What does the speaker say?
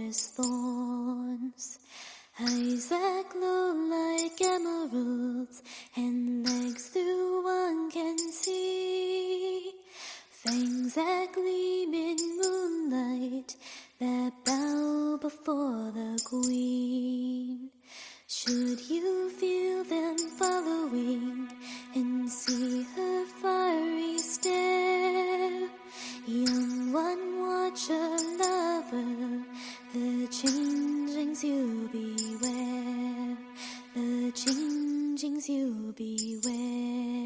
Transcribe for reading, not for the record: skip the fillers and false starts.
forest thorns. Eyes that glow like emeralds, and legs through one can see. Fangs that gleam in moonlight, that bow before the queen. Should you feel them following and see her fiery stare, young one, watch a lover, the changelings you beware, the changelings you beware.